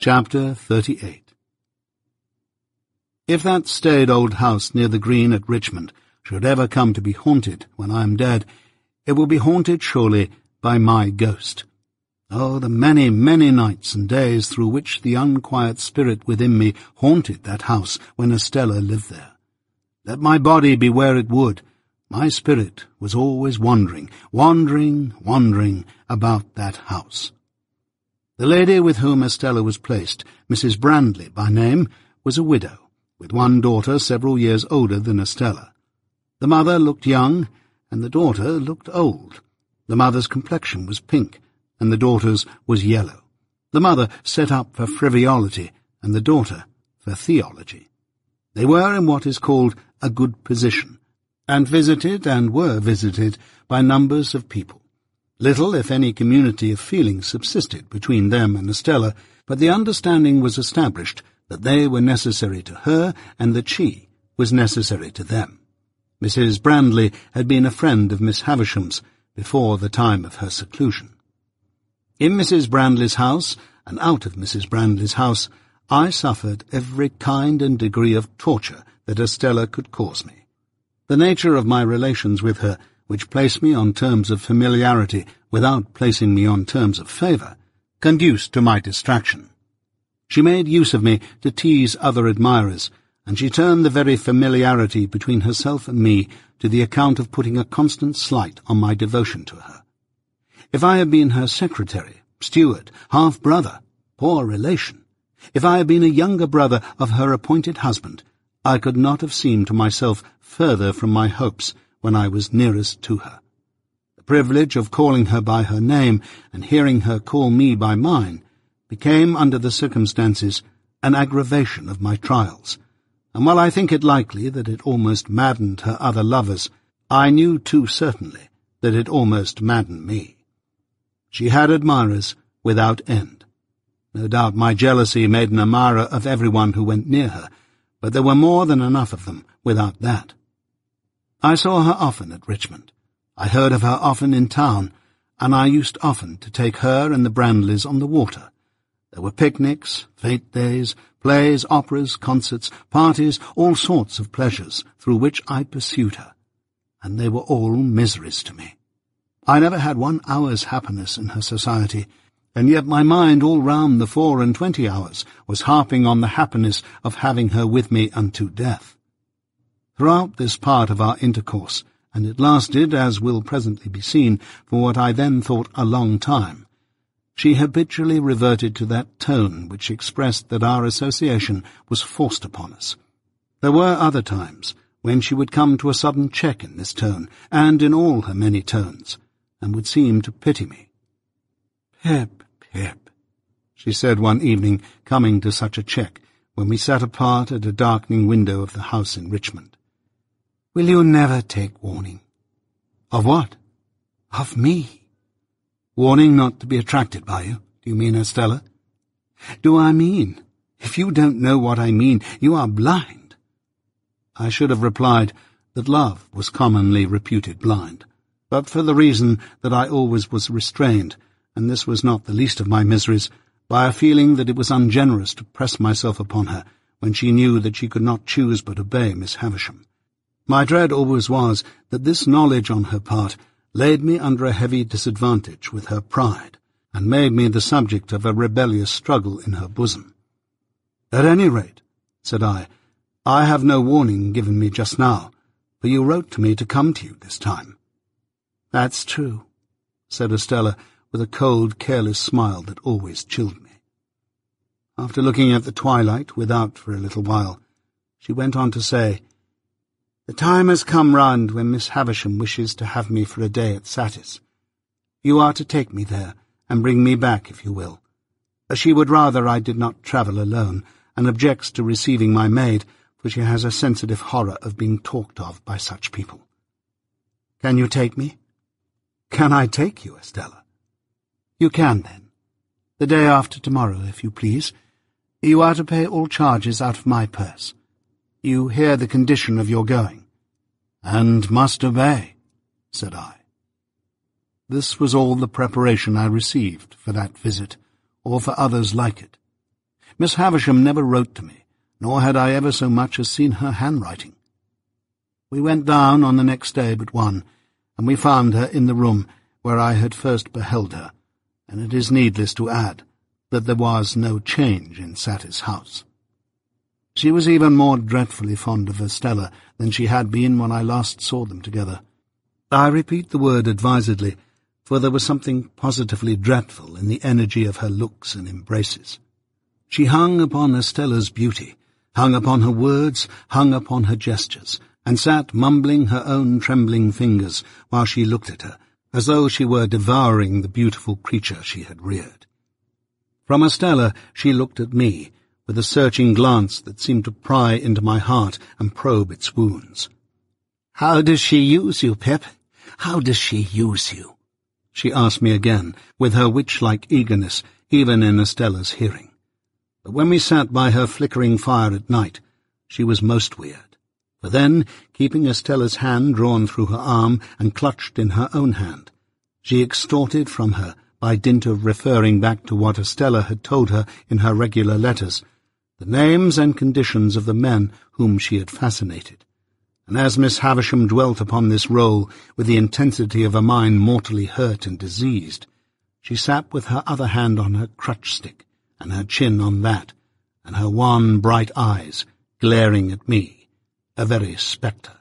Chapter 38. If that staid old house near the green at Richmond should ever come to be haunted when I am dead, it will be haunted surely by my ghost. Oh, the many, many nights and days through which the unquiet spirit within me haunted that house when Estella lived there. Let my body be where it would, my spirit was always wandering about that house. The lady with whom Estella was placed, Mrs. Brandley by name, was a widow, with one daughter several years older than Estella. The mother looked young, and the daughter looked old. The mother's complexion was pink, and the daughter's was yellow. The mother set up for frivolity, and the daughter for theology. They were in what is called a good position, and were visited by numbers of people. Little, if any, community of feeling subsisted between them and Estella, but the understanding was established that they were necessary to her and that she was necessary to them. Mrs. Brandley had been a friend of Miss Havisham's before the time of her seclusion. In Mrs. Brandley's house, and out of Mrs. Brandley's house, I suffered every kind and degree of torture that Estella could cause me. The nature of my relations with her, which placed me on terms of familiarity without placing me on terms of favour, conduced to my distraction. She made use of me to tease other admirers, and she turned the very familiarity between herself and me to the account of putting a constant slight on my devotion to her. If I had been her secretary, steward, half-brother, poor relation, if I had been a younger brother of her appointed husband, I could not have seemed to myself further from my hopes when I was nearest to her. The privilege of calling her by her name and hearing her call me by mine became, under the circumstances, an aggravation of my trials, and while I think it likely that it almost maddened her other lovers, I knew too certainly that it almost maddened me. She had admirers without end. No doubt my jealousy made an admirer of everyone who went near her, but there were more than enough of them without that. I saw her often at Richmond. I heard of her often in town, and I used often to take her and the Brandleys on the water. There were picnics, fete days, plays, operas, concerts, parties, all sorts of pleasures through which I pursued her, and they were all miseries to me. I never had 1 hour's happiness in her society, and yet my mind all round the 24 hours was harping on the happiness of having her with me unto death. Throughout this part of our intercourse, and it lasted, as will presently be seen, for what I then thought a long time, she habitually reverted to that tone which expressed that our association was forced upon us. There were other times when she would come to a sudden check in this tone, and in all her many tones, and would seem to pity me. "Pip, Pip," she said one evening, coming to such a check, when we sat apart at a darkening window of the house in Richmond. "Will you never take warning?" "Of what?" "Of me." "Warning not to be attracted by you, do you mean, Estella?" "Do I mean? If you don't know what I mean, you are blind." I should have replied that love was commonly reputed blind, but for the reason that I always was restrained, and this was not the least of my miseries, by a feeling that it was ungenerous to press myself upon her when she knew that she could not choose but obey Miss Havisham. My dread always was that this knowledge on her part laid me under a heavy disadvantage with her pride, and made me the subject of a rebellious struggle in her bosom. "At any rate," said I have no warning given me just now, for you wrote to me to come to you this time." "That's true," said Estella, with a cold, careless smile that always chilled me. After looking at the twilight without for a little while, she went on to say, "The time has come round when Miss Havisham wishes to have me for a day at Satis. You are to take me there, and bring me back if you will. She would rather I did not travel alone, and objects to receiving my maid, for she has a sensitive horror of being talked of by such people. Can you take me?" "Can I take you, Estella?" "You can, then. The day after tomorrow, if you please. You are to pay all charges out of my purse. You hear the condition of your going." "And must obey," said I. This was all the preparation I received for that visit, or for others like it. Miss Havisham never wrote to me, nor had I ever so much as seen her handwriting. We went down on the next day but one, and we found her in the room where I had first beheld her, and it is needless to add that there was no change in Satis house. She was even more dreadfully fond of Estella than she had been when I last saw them together. I repeat the word advisedly, for there was something positively dreadful in the energy of her looks and embraces. She hung upon Estella's beauty, hung upon her words, hung upon her gestures, and sat mumbling her own trembling fingers while she looked at her, as though she were devouring the beautiful creature she had reared. From Estella she looked at me, with a searching glance that seemed to pry into my heart and probe its wounds. "How does she use you, Pip? How does she use you?" she asked me again, with her witch-like eagerness, even in Estella's hearing. But when we sat by her flickering fire at night, she was most weird. For then, keeping Estella's hand drawn through her arm and clutched in her own hand, she extorted from her, by dint of referring back to what Estella had told her in her regular letters, the names and conditions of the men whom she had fascinated. And as Miss Havisham dwelt upon this role with the intensity of a mind mortally hurt and diseased, she sat with her other hand on her crutch-stick, and her chin on that, and her wan, bright eyes glaring at me, a very spectre.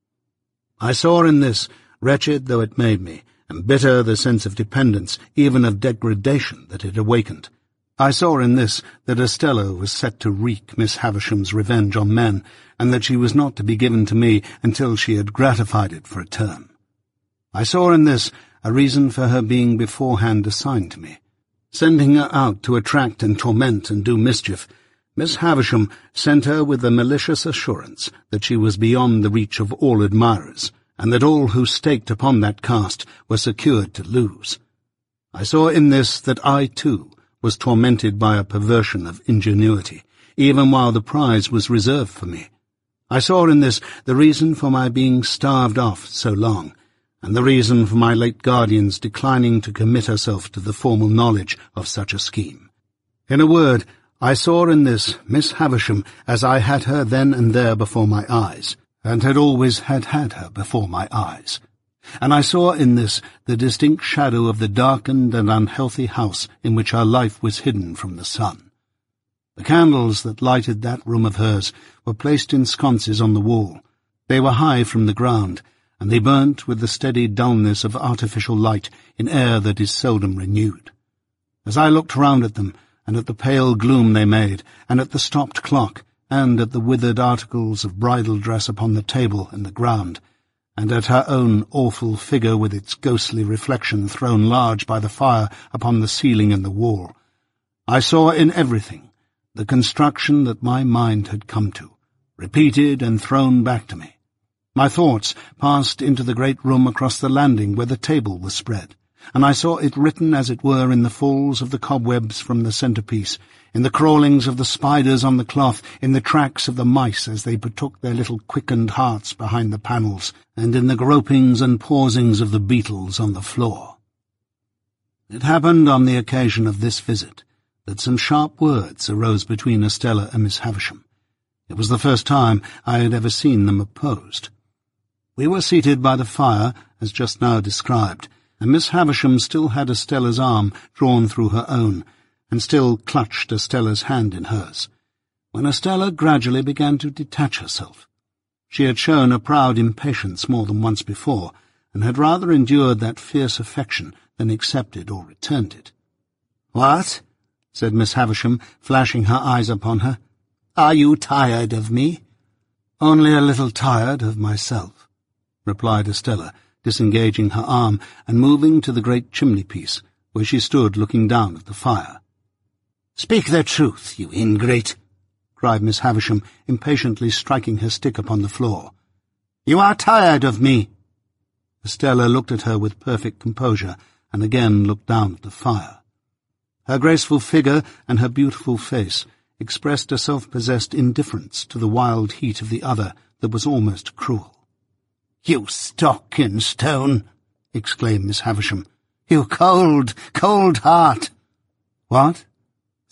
I saw in this, wretched though it made me, and bitter the sense of dependence, even of degradation, that it awakened, I saw in this that Estella was set to wreak Miss Havisham's revenge on men, and that she was not to be given to me until she had gratified it for a term. I saw in this a reason for her being beforehand assigned to me. Sending her out to attract and torment and do mischief, Miss Havisham sent her with the malicious assurance that she was beyond the reach of all admirers, and that all who staked upon that cast were secured to lose. I saw in this that I, too, was tormented by a perversion of ingenuity, even while the prize was reserved for me. I saw in this the reason for my being starved off so long, and the reason for my late guardian's declining to commit herself to the formal knowledge of such a scheme. In a word, I saw in this Miss Havisham as I had her then and there before my eyes, and had always had her before my eyes. And I saw in this the distinct shadow of the darkened and unhealthy house in which her life was hidden from the sun. The candles that lighted that room of hers were placed in sconces on the wall. They were high from the ground, and they burnt with the steady dullness of artificial light in air that is seldom renewed. As I looked round at them, and at the pale gloom they made, and at the stopped clock, and at the withered articles of bridal dress upon the table and the ground, and at her own awful figure with its ghostly reflection thrown large by the fire upon the ceiling and the wall, I saw in everything the construction that my mind had come to, repeated and thrown back to me. My thoughts passed into the great room across the landing where the table was spread, and I saw it written as it were in the falls of the cobwebs from the centrepiece, in the crawlings of the spiders on the cloth, in the tracks of the mice as they betook their little quickened hearts behind the panels, and in the gropings and pausings of the beetles on the floor. It happened on the occasion of this visit that some sharp words arose between Estella and Miss Havisham. It was the first time I had ever seen them opposed. We were seated by the fire, as just now described, and Miss Havisham still had Estella's arm drawn through her own, and still clutched Estella's hand in hers, when Estella gradually began to detach herself. She had shown a proud impatience more than once before, and had rather endured that fierce affection than accepted or returned it. "What?" said Miss Havisham, flashing her eyes upon her. "Are you tired of me?" "Only a little tired of myself," replied Estella, disengaging her arm and moving to the great chimney-piece, where she stood looking down at the fire. "Speak the truth, you ingrate!" cried Miss Havisham, impatiently striking her stick upon the floor. "You are tired of me!" Estella looked at her with perfect composure, and again looked down at the fire. Her graceful figure and her beautiful face expressed a self-possessed indifference to the wild heat of the other that was almost cruel. "You stock and stone!" exclaimed Miss Havisham. "You cold, cold heart!" "What?"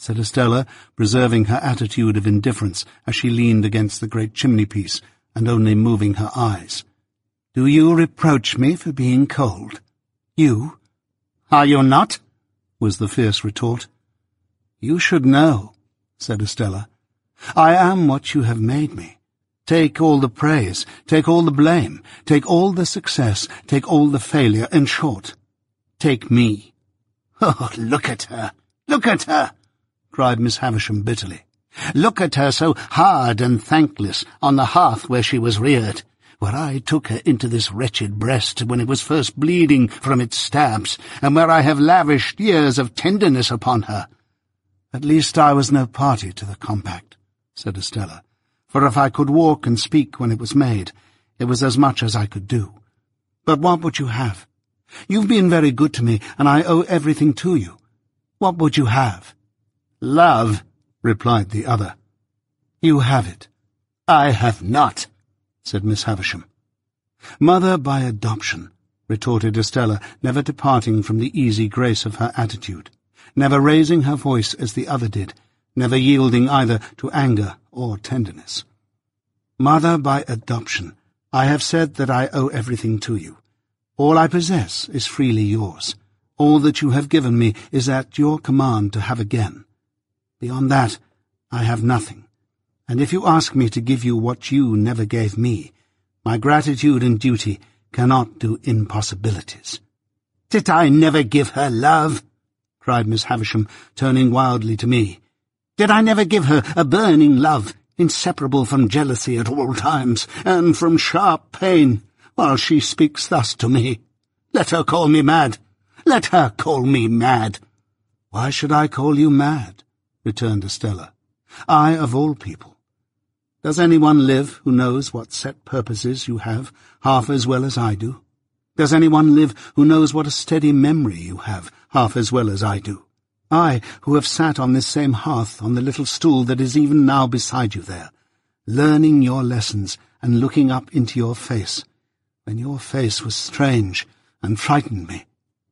said Estella, preserving her attitude of indifference as she leaned against the great chimney-piece and only moving her eyes. "Do you reproach me for being cold? You? Are you not?" was the fierce retort. "You should know," said Estella. "I am what you have made me. Take all the praise, take all the blame, take all the success, take all the failure, in short, take me." "Oh, look at her, look at her!" cried Miss Havisham bitterly. "Look at her so hard and thankless on the hearth where she was reared, where I took her into this wretched breast when it was first bleeding from its stabs, and where I have lavished years of tenderness upon her." "At least I was no party to the compact," said Estella, "for if I could walk and speak when it was made, it was as much as I could do. But what would you have? You've been very good to me, and I owe everything to you. What would you have?" "Love," replied the other. "You have it." "I have not," said Miss Havisham. "Mother by adoption," retorted Estella, never departing from the easy grace of her attitude, never raising her voice as the other did, never yielding either to anger or tenderness. "Mother by adoption, I have said that I owe everything to you. All I possess is freely yours. All that you have given me is at your command to have again. Beyond that, I have nothing. And if you ask me to give you what you never gave me, my gratitude and duty cannot do impossibilities." "Did I never give her love?" cried Miss Havisham, turning wildly to me. "Did I never give her a burning love, inseparable from jealousy at all times, and from sharp pain, while she speaks thus to me? Let her call me mad! Let her call me mad!" "Why should I call you mad?" returned Estella. "I, of all people. Does anyone live who knows what set purposes you have half as well as I do? Does anyone live who knows what a steady memory you have half as well as I do? I, who have sat on this same hearth on the little stool that is even now beside you there, learning your lessons and looking up into your face, when your face was strange and frightened me."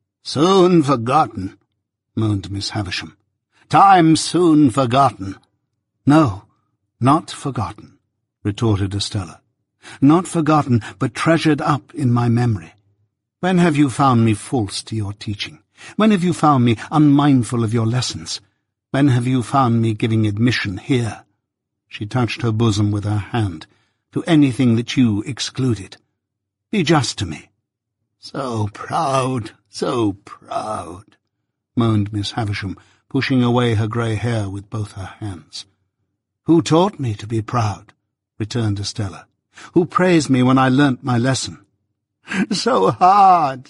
"Soon forgotten," moaned Miss Havisham. "Time soon forgotten." "No, not forgotten," retorted Estella. "Not forgotten, but treasured up in my memory. When have you found me false to your teaching? When have you found me unmindful of your lessons? When have you found me giving admission here," she touched her bosom with her hand, "to anything that you excluded? Be just to me." So proud," moaned Miss Havisham, pushing away her grey hair with both her hands. "Who taught me to be proud?" returned Estella. "Who praised me when I learnt my lesson?" So hard,"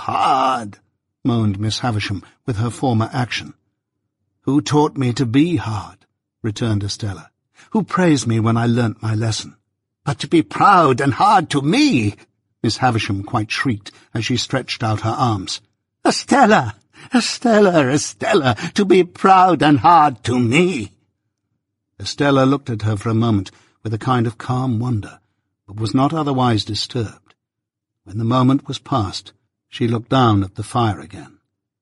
moaned Miss Havisham with her former action. "Who taught me to be hard?" returned Estella. "Who praised me when I learnt my lesson?" "But to be proud and hard to me!" Miss Havisham quite shrieked as she stretched out her arms. "Estella! Estella! Estella! To be proud and hard to me!" Estella looked at her for a moment with a kind of calm wonder, but was not otherwise disturbed. When the moment was past, she looked down at the fire again.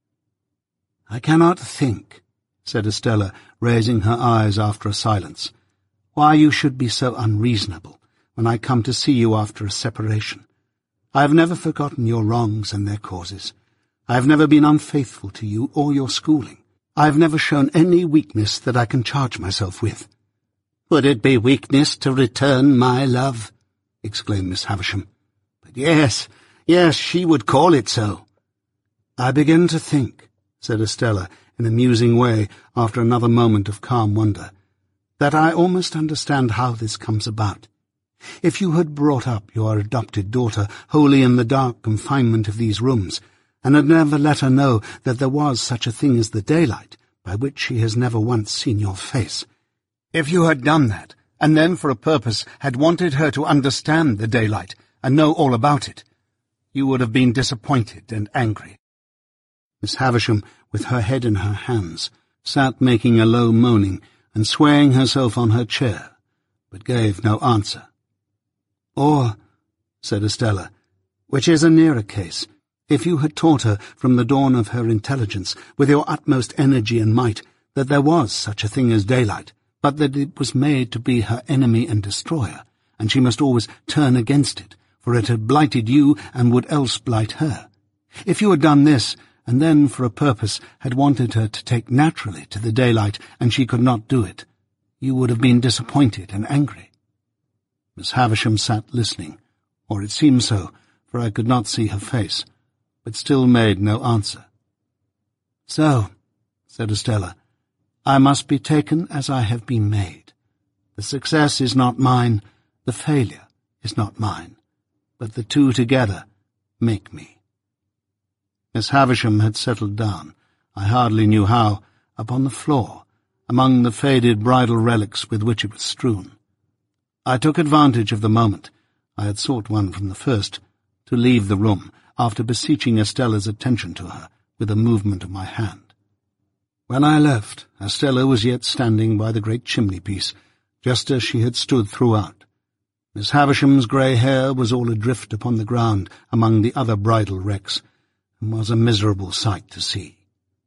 "I cannot think," said Estella, raising her eyes after a silence, "why you should be so unreasonable when I come to see you after a separation. I have never forgotten your wrongs and their causes. I have never been unfaithful to you or your schooling. I have never shown any weakness that I can charge myself with." "Would it be weakness to return my love?" exclaimed Miss Havisham. "But yes, she would call it so." "I begin to think," said Estella in a musing way after another moment of calm wonder, "that I almost understand how this comes about. If you had brought up your adopted daughter wholly in the dark confinement of these rooms, and had never let her know that there was such a thing as the daylight, by which she has never once seen your face, if you had done that, and then for a purpose had wanted her to understand the daylight and know all about it, you would have been disappointed and angry." Miss Havisham, with her head in her hands, sat making a low moaning and swaying herself on her chair, but gave no answer. "Or," said Estella, "which is a nearer case, if you had taught her from the dawn of her intelligence, with your utmost energy and might, that there was such a thing as daylight, but that it was made to be her enemy and destroyer, and she must always turn against it, for it had blighted you and would else blight her. If you had done this, and then for a purpose had wanted her to take naturally to the daylight, and she could not do it, you would have been disappointed and angry. Miss Havisham sat listening, or it seemed so, for I could not see her face, but still made no answer. "So," said Estella, "I must be taken as I have been made. The success is not mine, the failure is not mine, but the two together make me." Miss Havisham had settled down, I hardly knew how, upon the floor, among the faded bridal relics with which it was strewn. I took advantage of the moment, I had sought one from the first, to leave the room, after beseeching Estella's attention to her with a movement of my hand. When I left, Estella was yet standing by the great chimney-piece, just as she had stood throughout. Miss Havisham's grey hair was all adrift upon the ground among the other bridal wrecks, and was a miserable sight to see.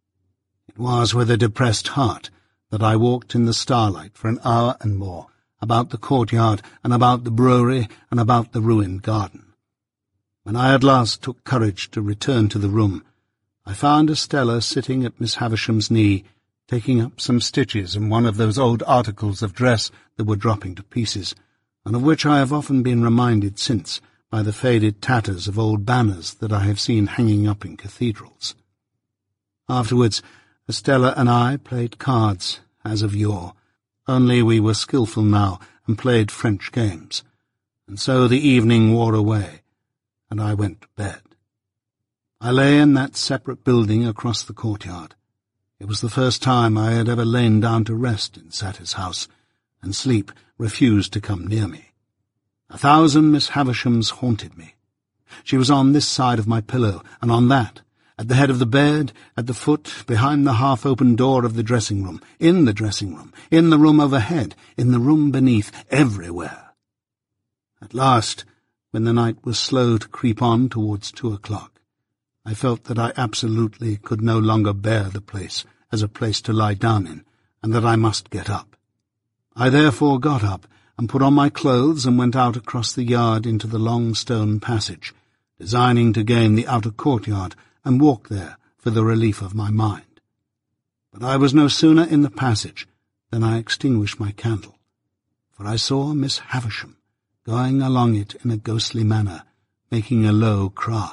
It was with a depressed heart that I walked in the starlight for an hour and more, about the courtyard and about the brewery and about the ruined garden. When I at last took courage to return to the room, I found Estella sitting at Miss Havisham's knee, taking up some stitches in one of those old articles of dress that were dropping to pieces, and of which I have often been reminded since by the faded tatters of old banners that I have seen hanging up in cathedrals. Afterwards, Estella and I played cards, as of yore, only we were skilful now and played French games, and so the evening wore away, and I went to bed. I lay in that separate building across the courtyard. It was the first time I had ever lain down to rest in Satyrs' house, and sleep refused to come near me. 1,000 Miss Havishams haunted me. She was on this side of my pillow, and on that, at the head of the bed, at the foot, behind the half-open door of the dressing-room, in the dressing-room, in the room overhead, in the room beneath, everywhere. At last, when the night was slow to creep on towards 2 o'clock, I felt that I absolutely could no longer bear the place as a place to lie down in, and that I must get up. I therefore got up, and put on my clothes and went out across the yard into the long stone passage, designing to gain the outer courtyard and walk there for the relief of my mind. But I was no sooner in the passage than I extinguished my candle, for I saw Miss Havisham going along it in a ghostly manner, making a low cry.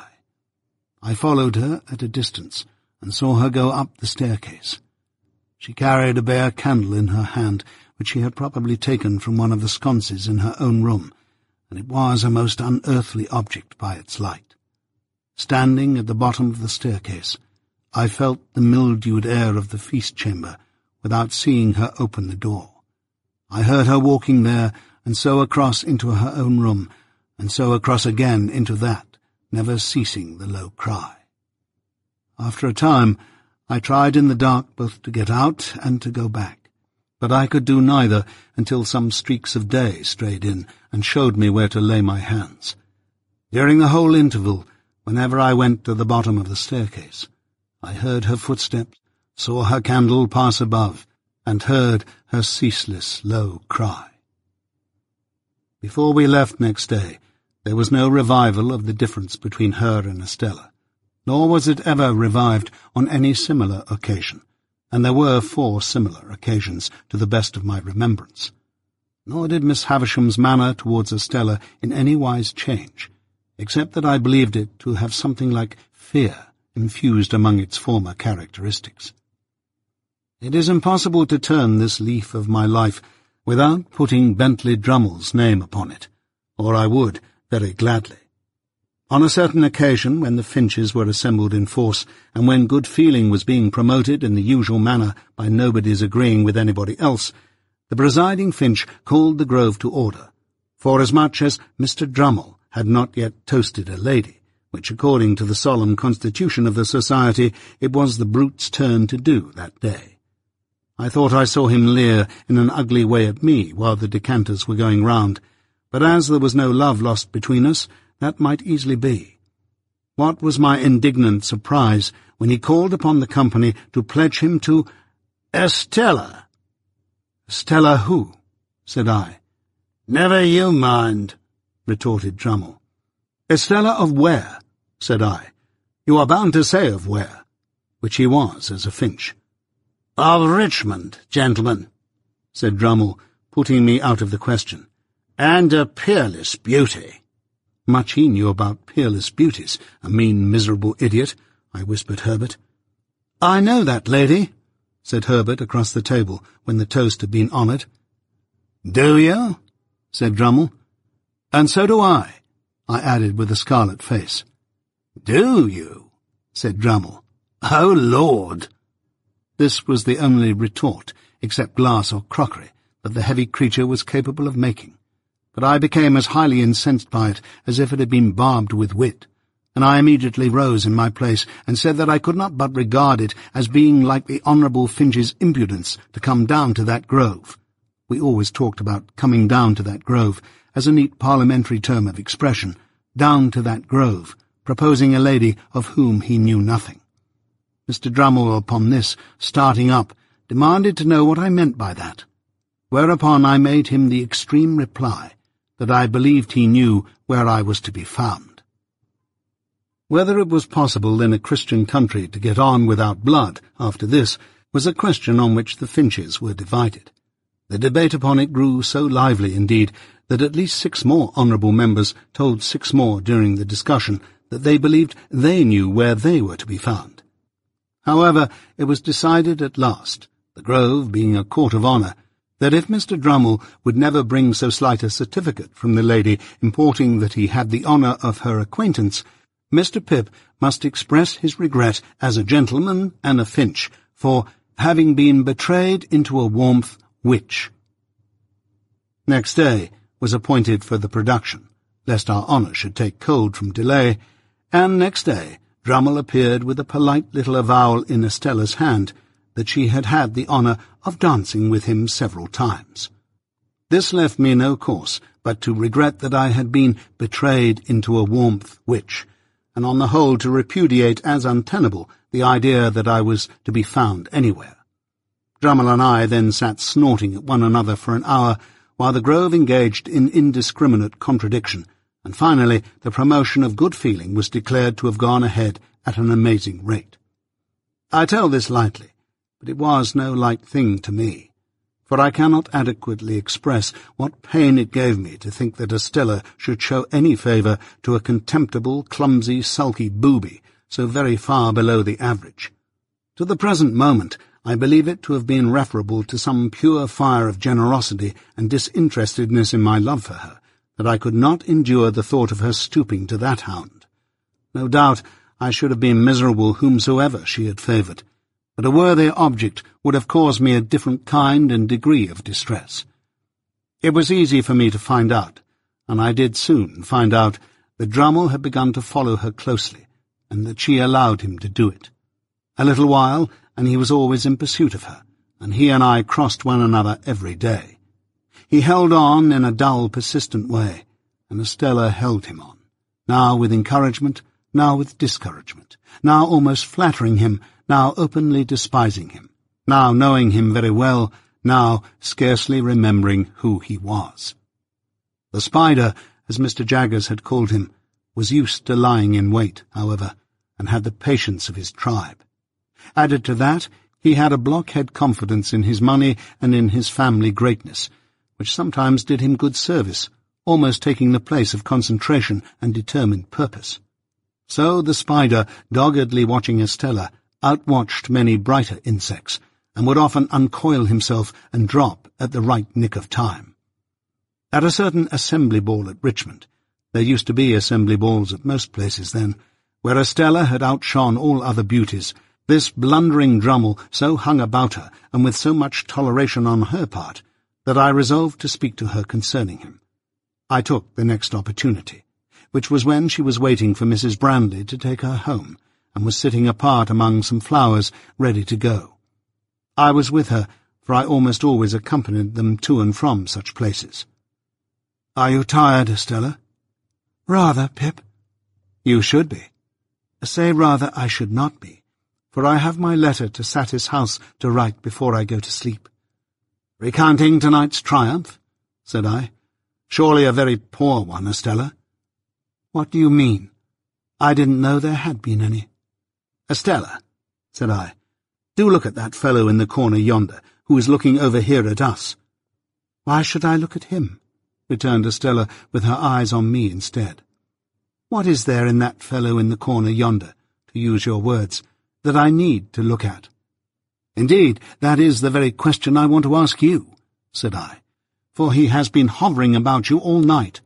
I followed her at a distance and saw her go up the staircase. She carried a bare candle in her hand, which she had probably taken from one of the sconces in her own room, and it was a most unearthly object by its light. Standing at the bottom of the staircase, I felt the mildewed air of the feast-chamber without seeing her open the door. I heard her walking there, and so across into her own room, and so across again into that, never ceasing the low cry. After a time, I tried in the dark both to get out and to go back, but I could do neither until some streaks of day strayed in and showed me where to lay my hands. During the whole interval, whenever I went to the bottom of the staircase, I heard her footsteps, saw her candle pass above, and heard her ceaseless low cry. Before we left next day, there was no revival of the difference between her and Estella, nor was it ever revived on any similar occasion, and there were 4 similar occasions to the best of my remembrance. Nor did Miss Havisham's manner towards Estella in any wise change, except that I believed it to have something like fear infused among its former characteristics. It is impossible to turn this leaf of my life without putting Bentley Drummle's name upon it, or I would very gladly. On a certain occasion, when the Finches were assembled in force, and when good feeling was being promoted in the usual manner by nobody's agreeing with anybody else, the presiding Finch called the Grove to order, forasmuch as Mr. Drummle had not yet toasted a lady, which, according to the solemn constitution of the society, it was the brute's turn to do that day. I thought I saw him leer in an ugly way at me while the decanters were going round, but as there was no love lost between us, that might easily be. What was my indignant surprise when he called upon the company to pledge him to Estella. Estella who? Said I. Never you mind, retorted Drummle. Estella of where? Said I. You are bound to say of where, which he was as a Finch. Of Richmond, gentlemen, said Drummle, putting me out of the question. And a peerless beauty. Much he knew about peerless beauties, a mean, miserable idiot, I whispered Herbert. I know that lady, said Herbert across the table when the toast had been honoured. Do you? Said Drummle. And so do I added with a scarlet face. Do you? Said Drummle. Oh, Lord! This was the only retort, except glass or crockery, that the heavy creature was capable of making. But I became as highly incensed by it as if it had been barbed with wit, and I immediately rose in my place and said that I could not but regard it as being like the Honourable Finch's impudence to come down to that grove. We always talked about coming down to that grove as a neat parliamentary term of expression, down to that grove, proposing a lady of whom he knew nothing. Mr. Drummle, upon this, starting up, demanded to know what I meant by that, whereupon I made him the extreme reply that I believed he knew where I was to be found. Whether it was possible in a Christian country to get on without blood after this was a question on which the Finches were divided. The debate upon it grew so lively, indeed, that at least 6 more honourable members told 6 more during the discussion that they believed they knew where they were to be found. However, it was decided at last, the Grove being a court of honour, that if Mr. Drummle would never bring so slight a certificate from the lady importing that he had the honour of her acquaintance, Mr. Pip must express his regret as a gentleman and a Finch for having been betrayed into a warmth which. Next day was appointed for the production, lest our honour should take cold from delay, and next day Drummle appeared with a polite little avowal in Estella's hand that she had had the honour of dancing with him several times. This left me no course but to regret that I had been betrayed into a warmth which, and on the whole to repudiate as untenable the idea that I was to be found anywhere. Drummle and I then sat snorting at one another for an hour, while the Grove engaged in indiscriminate contradiction, and finally the promotion of good feeling was declared to have gone ahead at an amazing rate. I tell this lightly, but it was no light thing to me, for I cannot adequately express what pain it gave me to think that Estella should show any favour to a contemptible, clumsy, sulky booby so very far below the average. To the present moment, I believe it to have been referable to some pure fire of generosity and disinterestedness in my love for her, that I could not endure the thought of her stooping to that hound. No doubt I should have been miserable whomsoever she had favoured, but a worthier object would have caused me a different kind and degree of distress. It was easy for me to find out, and I did soon find out, that Drummle had begun to follow her closely, and that she allowed him to do it. A little while, and he was always in pursuit of her, and he and I crossed one another every day. He held on in a dull, persistent way, and Estella held him on, now with encouragement, now with discouragement, now almost flattering him, now openly despising him, now knowing him very well, now scarcely remembering who he was. The Spider, as Mr. Jaggers had called him, was used to lying in wait, however, and had the patience of his tribe. Added to that, he had a blockhead confidence in his money and in his family greatness, which sometimes did him good service, almost taking the place of concentration and determined purpose. So the Spider, doggedly watching Estella, outwatched many brighter insects, and would often uncoil himself and drop at the right nick of time. At a certain assembly ball at Richmond, there used to be assembly balls at most places then, where Estella had outshone all other beauties, this blundering Drummle so hung about her, and with so much toleration on her part, that I resolved to speak to her concerning him. I took the next opportunity, which was when she was waiting for Mrs. Brandley to take her home, and was sitting apart among some flowers, ready to go. I was with her, for I almost always accompanied them to and from such places. "Are you tired, Estella?" "Rather, Pip." "You should be." "Say rather I should not be, for I have my letter to Satis House to write before I go to sleep." "Recounting tonight's triumph?" said I. "Surely a very poor one, Estella." "What do you mean? I didn't know there had been any." "Estella," said I, "do look at that fellow in the corner yonder, who is looking over here at us." "Why should I look at him?" returned Estella, with her eyes on me instead. "What is there in that fellow in the corner yonder, to use your words, that I need to look at?" "Indeed, that is the very question I want to ask you," said I, "for he has been hovering about you all night."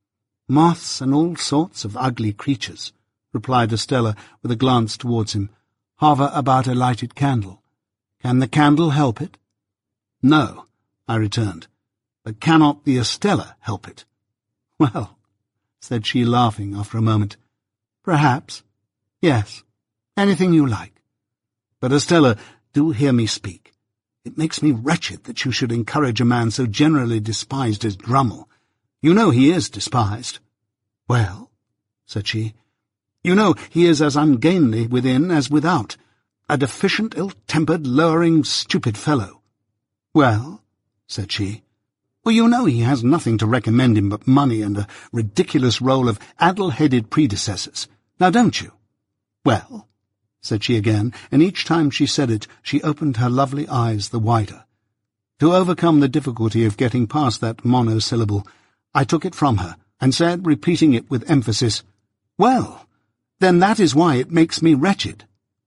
"Moths and all sorts of ugly creatures," replied Estella, with a glance towards him, "hover about a lighted candle. Can the candle help it?" "No," I returned, "but cannot the Estella help it?" "Well," said she, laughing after a moment, "perhaps. Yes, anything you like. But, Estella, do hear me speak. It makes me wretched that you should encourage a man so generally despised as Drummle. You know he is despised." "Well," said she, "you know he is as ungainly within as without, a deficient, ill-tempered, lowering, stupid fellow." "Well," said she, "well, you know he has nothing to recommend him but money and a ridiculous roll of addle-headed predecessors. Now don't you?" "Well," said she again, and each time she said it she opened her lovely eyes the wider. To overcome the difficulty of getting past that monosyllable, I took it from her, and said, repeating it with emphasis, "Well, then that is why it makes me wretched."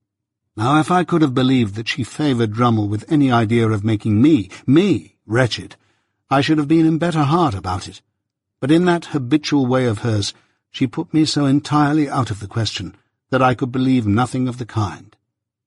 Now, if I could have believed that she favoured Drummle with any idea of making me, wretched, I should have been in better heart about it. But in that habitual way of hers, she put me so entirely out of the question that I could believe nothing of the kind.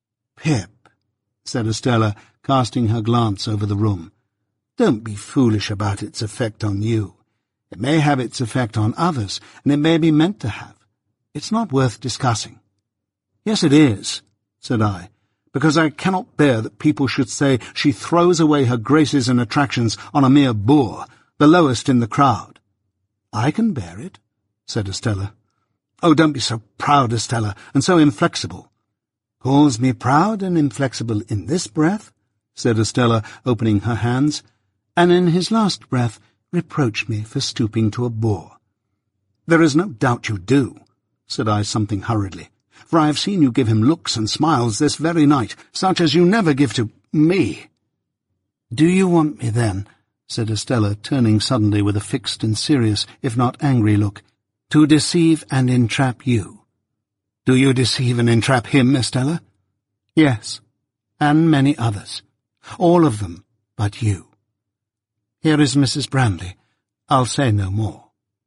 "Pip," said Estella, casting her glance over the room, "don't be foolish about its effect on you. It may have its effect on others, and it may be meant to have. It's not worth discussing." "Yes, it is," said I, "because I cannot bear that people should say she throws away her graces and attractions on a mere boor, the lowest in the crowd." "I can bear it," said Estella. "Oh, don't be so proud, Estella, and so inflexible." "Calls me proud and inflexible in this breath," said Estella, opening her hands, "and in his last breath reproach me for stooping to a boor." "There is no doubt you do," said I something hurriedly, "for I have seen you give him looks and smiles this very night, such as you never give to me." "Do you want me, then," said Estella, turning suddenly with a fixed and serious, if not angry look, "to deceive and entrap you?" "Do you deceive and entrap him, Estella?" "Yes, and many others. All of them but you. Here is Mrs. Brandley. I'll say no more."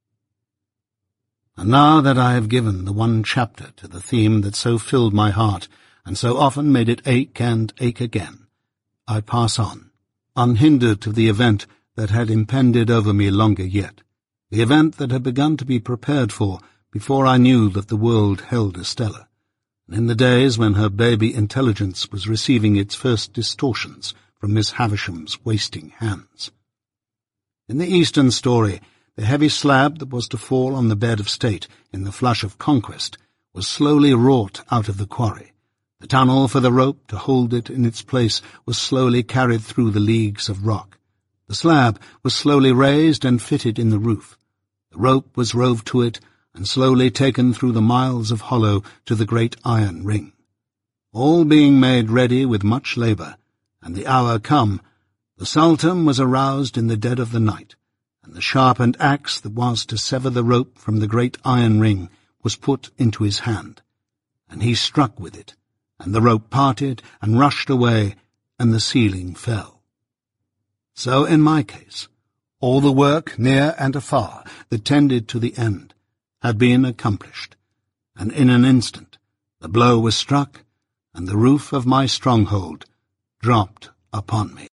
And now that I have given the one chapter to the theme that so filled my heart, and so often made it ache and ache again, I pass on, unhindered to the event that had impended over me longer yet, the event that had begun to be prepared for before I knew that the world held Estella, and in the days when her baby intelligence was receiving its first distortions from Miss Havisham's wasting hands. In the Eastern story, the heavy slab that was to fall on the bed of state in the flush of conquest was slowly wrought out of the quarry. The tunnel for the rope to hold it in its place was slowly carried through the leagues of rock. The slab was slowly raised and fitted in the roof. The rope was rove to it and slowly taken through the miles of hollow to the great iron ring. All being made ready with much labour, and the hour come, the Sultan was aroused in the dead of the night, and the sharpened axe that was to sever the rope from the great iron ring was put into his hand, and he struck with it, and the rope parted and rushed away, and the ceiling fell. So in my case, all the work, near and afar, that tended to the end, had been accomplished, and in an instant the blow was struck, and the roof of my stronghold dropped upon me.